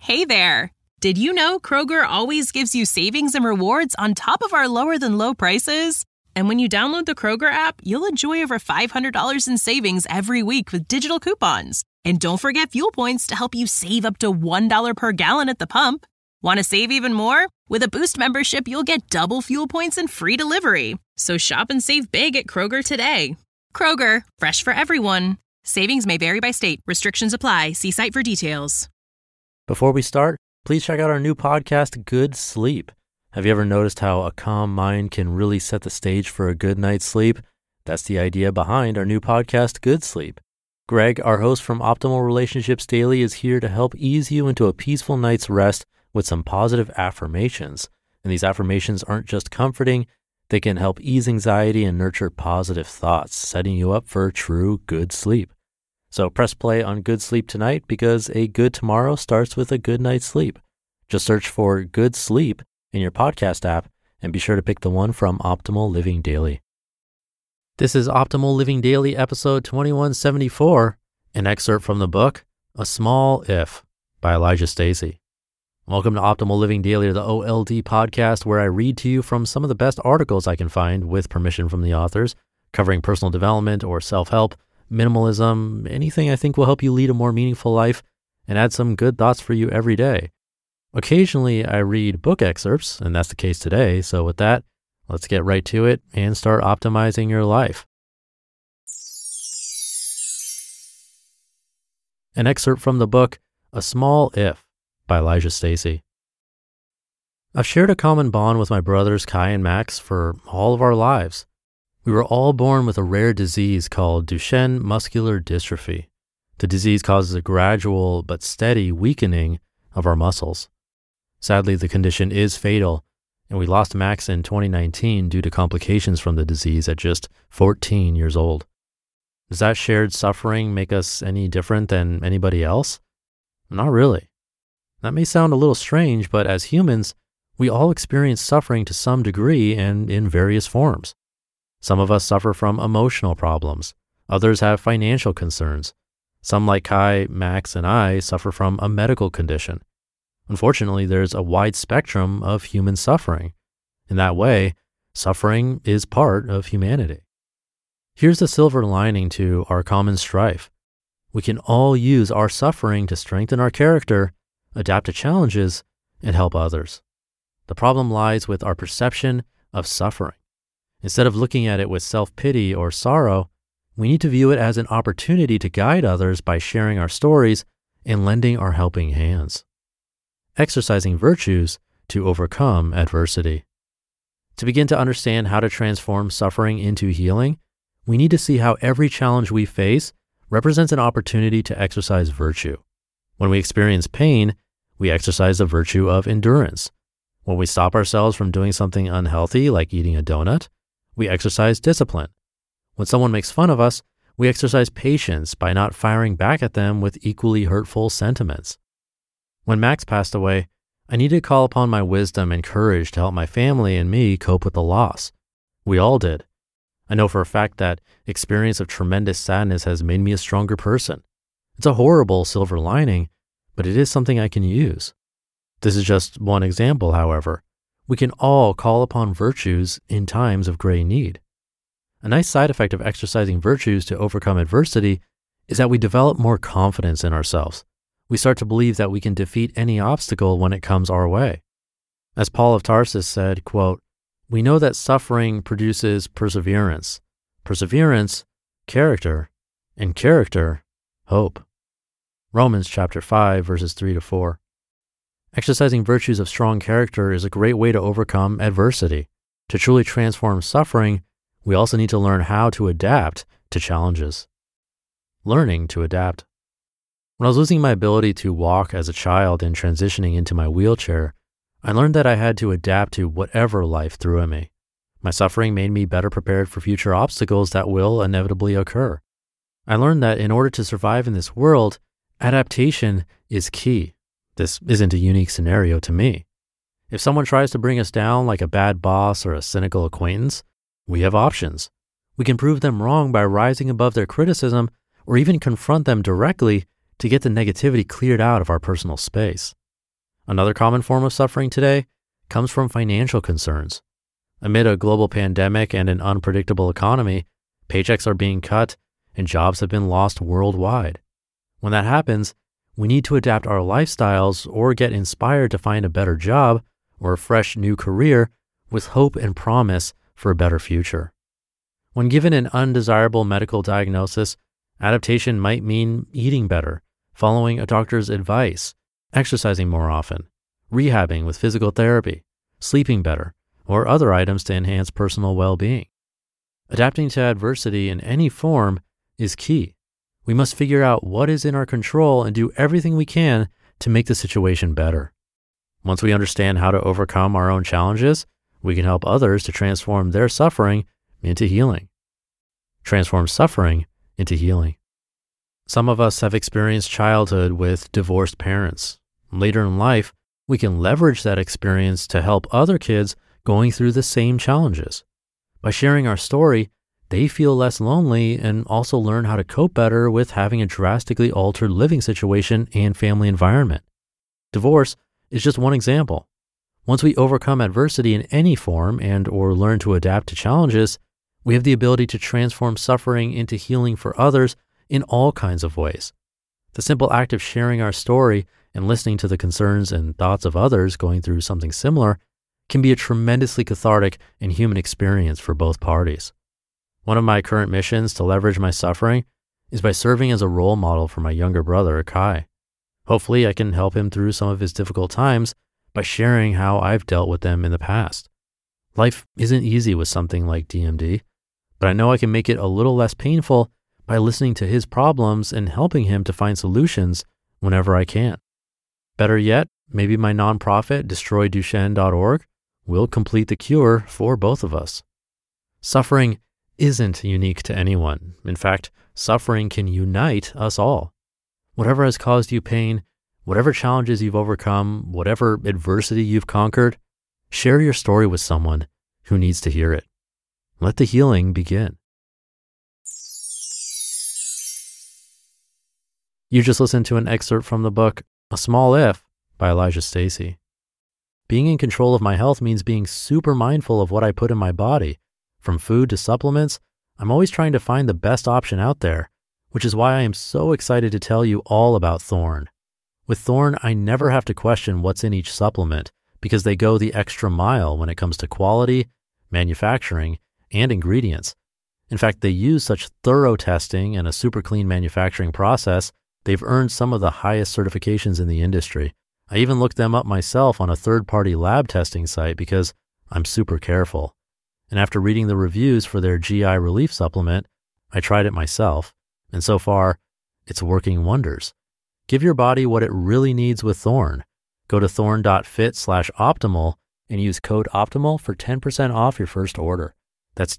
Hey there! Did you know Kroger always gives you savings and rewards on top of our lower-than-low prices? And when you download the Kroger app, you'll enjoy over $500 in savings every week with digital coupons. And don't forget fuel points to help you save up to $1 per gallon at the pump. Want to save even more? With a Boost membership, you'll get double fuel points and free delivery. So shop and save big at Kroger today. Kroger, fresh for everyone. Savings may vary by state. Restrictions apply. See site for details. Before we start, please check out our new podcast, Good Sleep. Have you ever noticed how a calm mind can really set the stage for a good night's sleep? That's the idea behind our new podcast, Good Sleep. Greg, our host from Optimal Relationships Daily, is here to help ease you into a peaceful night's rest with some positive affirmations. And these affirmations aren't just comforting, they can help ease anxiety and nurture positive thoughts, setting you up for true good sleep. So press play on Good Sleep tonight because a good tomorrow starts with a good night's sleep. Just search for Good Sleep in your podcast app and be sure to pick the one from Optimal Living Daily. This is Optimal Living Daily episode 2174, an excerpt from the book, A Small If by Elijah Stacey. Welcome to Optimal Living Daily, the OLD podcast, where I read to you from some of the best articles I can find with permission from the authors, covering personal development or self-help, minimalism, anything I think will help you lead a more meaningful life and add some good thoughts for you every day. Occasionally, I read book excerpts, and that's the case today. So with that, let's get right to it and start optimizing your life. An excerpt from the book, A Small If by Elijah Stacey. I've shared a common bond with my brothers Kai and Max for all of our lives. We were all born with a rare disease called Duchenne muscular dystrophy. The disease causes a gradual but steady weakening of our muscles. Sadly, the condition is fatal, and we lost Max in 2019 due to complications from the disease at just 14 years old. Does that shared suffering make us any different than anybody else? Not really. That may sound a little strange, but as humans, we all experience suffering to some degree and in various forms. Some of us suffer from emotional problems. Others have financial concerns. Some, like Kai, Max, and I, suffer from a medical condition. Unfortunately, there's a wide spectrum of human suffering. In that way, suffering is part of humanity. Here's the silver lining to our common strife. We can all use our suffering to strengthen our character, adapt to challenges, and help others. The problem lies with our perception of suffering. Instead of looking at it with self-pity or sorrow, we need to view it as an opportunity to guide others by sharing our stories and lending our helping hands. Exercising virtues to overcome adversity. To begin to understand how to transform suffering into healing, we need to see how every challenge we face represents an opportunity to exercise virtue. When we experience pain, we exercise the virtue of endurance. When we stop ourselves from doing something unhealthy, like eating a donut, we exercise discipline. When someone makes fun of us, we exercise patience by not firing back at them with equally hurtful sentiments. When Max passed away, I needed to call upon my wisdom and courage to help my family and me cope with the loss. We all did. I know for a fact that experience of tremendous sadness has made me a stronger person. It's a horrible silver lining, but it is something I can use. This is just one example, however. We can all call upon virtues in times of great need. A nice side effect of exercising virtues to overcome adversity is that we develop more confidence in ourselves. We start to believe that we can defeat any obstacle when it comes our way. As Paul of Tarsus said, quote, "We know that suffering produces perseverance, perseverance, character, and character, hope." Romans chapter 5, verses 3-4. Exercising virtues of strong character is a great way to overcome adversity. To truly transform suffering, we also need to learn how to adapt to challenges. Learning to adapt. When I was losing my ability to walk as a child and transitioning into my wheelchair, I learned that I had to adapt to whatever life threw at me. My suffering made me better prepared for future obstacles that will inevitably occur. I learned that in order to survive in this world, adaptation is key. This isn't a unique scenario to me. If someone tries to bring us down like a bad boss or a cynical acquaintance, we have options. We can prove them wrong by rising above their criticism or even confront them directly to get the negativity cleared out of our personal space. Another common form of suffering today comes from financial concerns. Amid a global pandemic and an unpredictable economy, paychecks are being cut and jobs have been lost worldwide. When that happens, we need to adapt our lifestyles or get inspired to find a better job or a fresh new career with hope and promise for a better future. When given an undesirable medical diagnosis, adaptation might mean eating better, following a doctor's advice, exercising more often, rehabbing with physical therapy, sleeping better, or other items to enhance personal well-being. Adapting to adversity in any form is key. We must figure out what is in our control and do everything we can to make the situation better. Once we understand how to overcome our own challenges, we can help others to transform their suffering into healing. Transform suffering into healing. Some of us have experienced childhood with divorced parents. Later in life, we can leverage that experience to help other kids going through the same challenges. By sharing our story, they feel less lonely and also learn how to cope better with having a drastically altered living situation and family environment. Divorce is just one example. Once we overcome adversity in any form and or learn to adapt to challenges, we have the ability to transform suffering into healing for others in all kinds of ways. The simple act of sharing our story and listening to the concerns and thoughts of others going through something similar can be a tremendously cathartic and human experience for both parties. One of my current missions to leverage my suffering is by serving as a role model for my younger brother, Kai. Hopefully, I can help him through some of his difficult times by sharing how I've dealt with them in the past. Life isn't easy with something like DMD, but I know I can make it a little less painful by listening to his problems and helping him to find solutions whenever I can. Better yet, maybe my nonprofit, DestroyDuchenne.org, will complete the cure for both of us. Suffering isn't unique to anyone. In fact, suffering can unite us all. Whatever has caused you pain, whatever challenges you've overcome, whatever adversity you've conquered, share your story with someone who needs to hear it. Let the healing begin. You just listened to an excerpt from the book, A Small If by Elijah Stacey. Being in control of my health means being super mindful of what I put in my body. From food to supplements, I'm always trying to find the best option out there, which is why I am so excited to tell you all about Thorne. With Thorne, I never have to question what's in each supplement because they go the extra mile when it comes to quality, manufacturing, and ingredients. In fact, they use such thorough testing and a super clean manufacturing process, they've earned some of the highest certifications in the industry. I even looked them up myself on a third-party lab testing site because I'm super careful. And after reading the reviews for their GI relief supplement, I tried it myself. And so far, it's working wonders. Give your body what it really needs with Thorne. Go to thorne.fit/optimal and use code OPTIMAL for 10% off your first order. That's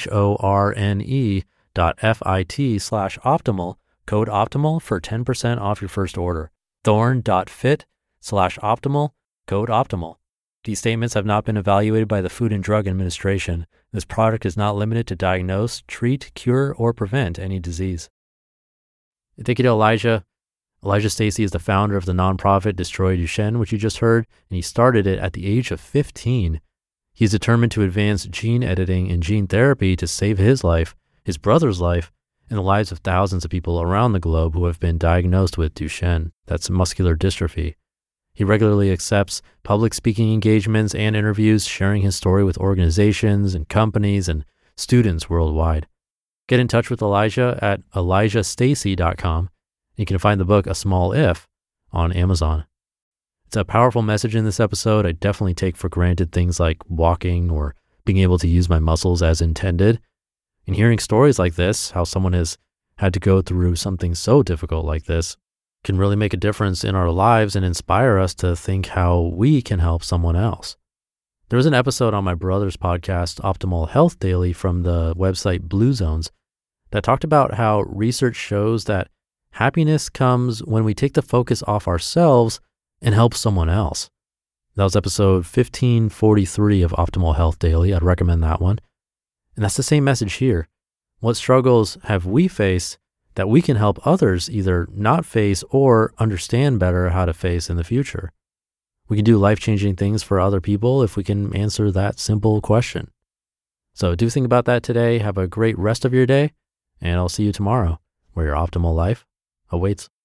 THORNE.fit/optimal, code OPTIMAL for 10% off your first order. Thorne.fit/optimal, code OPTIMAL. These statements have not been evaluated by the Food and Drug Administration. This product is not limited to diagnose, treat, cure, or prevent any disease. Thank you to Elijah. Elijah Stacey is the founder of the nonprofit Destroy Duchenne, which you just heard, and he started it at the age of 15. He's determined to advance gene editing and gene therapy to save his life, his brother's life, and the lives of thousands of people around the globe who have been diagnosed with Duchenne. That's muscular dystrophy. He regularly accepts public speaking engagements and interviews, sharing his story with organizations and companies and students worldwide. Get in touch with Elijah at ElijahStacey.com. You can find the book, A Small If, on Amazon. It's a powerful message in this episode. I definitely take for granted things like walking or being able to use my muscles as intended. And hearing stories like this, how someone has had to go through something so difficult like this, can really make a difference in our lives and inspire us to think how we can help someone else. There was an episode on my brother's podcast, Optimal Health Daily, from the website Blue Zones, that talked about how research shows that happiness comes when we take the focus off ourselves and help someone else. That was episode 1543 of Optimal Health Daily. I'd recommend that one. And that's the same message here. What struggles have we faced that we can help others either not face or understand better how to face in the future? We can do life-changing things for other people if we can answer that simple question. So do think about that today. Have a great rest of your day, and I'll see you tomorrow where your optimal life awaits.